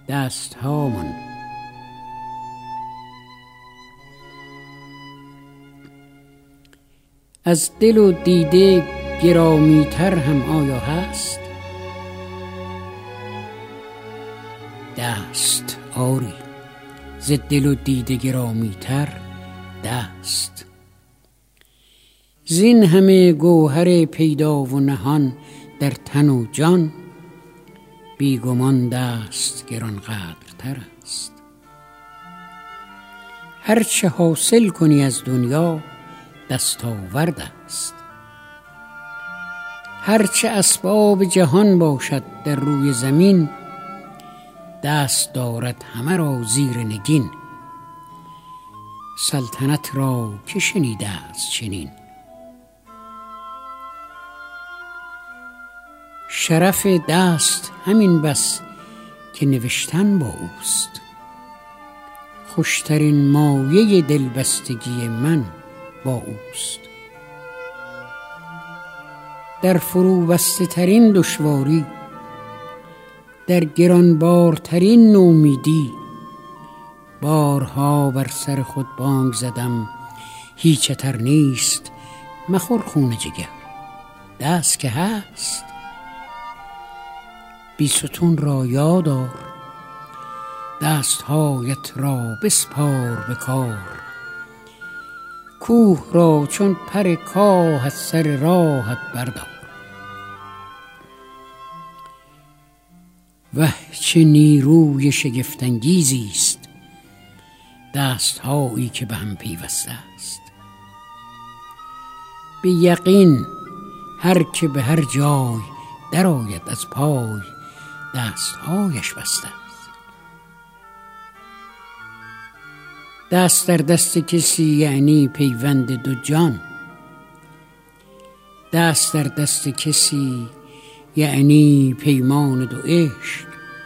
دست هامان. از دل و دیده گرامی تر هم آیا هست؟ دست آری، ز دل و دیده گرامی تر دست. زین همه گوهر پیدا و نهان در تن و جان، بیگمان دست گرانقدرتر است. هرچه حاصل کنی از دنیا دستاورد است. هرچه اسباب جهان باشد در روی زمین، دست دارد همه را زیر نگین. سلطنت را که شنیده است چنین؟ شرف دست همین بس که نوشتن با اوست. خوشترین مایه دلبستگی من با اوست. در فرو بسته ترین دشواری، در گرانبارترین نومیدی، بارها بر سر خود بانگ زدم هیچ اتر نیست مخور خون جگر. دست که هست، بیستون را یاد آر، دستهایت را بسپار به کار. کوه را چون پر کاه از سر راهت بردار. وه چه نیروی شگفت‌انگیزی است دستهایی که به هم پیوسته است. به یقین هر که به هر جای درآید از پای، دستهایش بسته است. دست در دست کسی یعنی پیوند دو جان. دست در دست کسی یعنی پیمان دو عشق.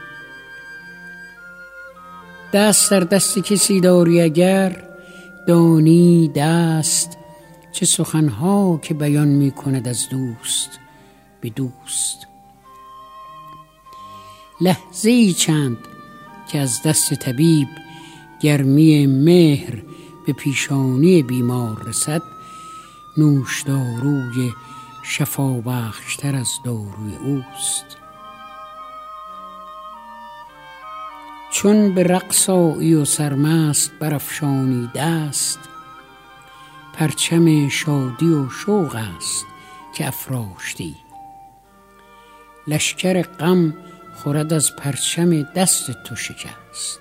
دست در دست کسی داری اگر، دانی دست چه سخنها که بیان می کند از دوست به دوست. لحظه‌ای چند که از دست طبیب گرمی مهر به پیشانی بیمار رسد، نوشداروی شفابخشتر از داروی اوست. چون به رقص آیی و سرمست برافشانی دست، پرچم شادی و شوق است که افراشتی. لشکر غم خورد از پرچم دست تو شکست.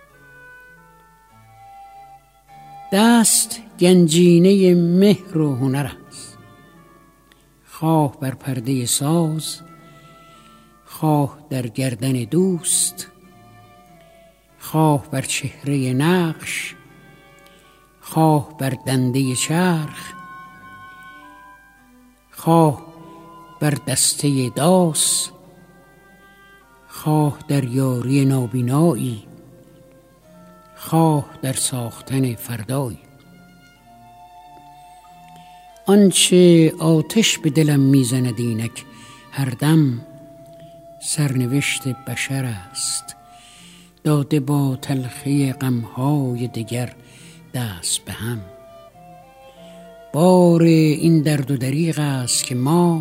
دست گنجینه مهر و هنر است، خواه بر پرده ساز، خواه در گردن دوست، خواه بر چهره نقش، خواه بر دنده چرخ، خواه بر دسته داس، خواه در یاری نابینایی، خواه در ساختن فردایی. آنچه آتش به دلم میزند اینک هر دم، سرنوشت بشر است داده با تلخی غمهای دگر دست به هم. بار این درد و دریغ است که ما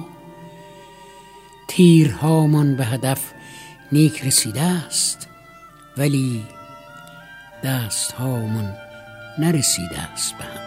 تیرهامان به هدف نیک رسیده است، ولی دست هامان نرسیده است به هم.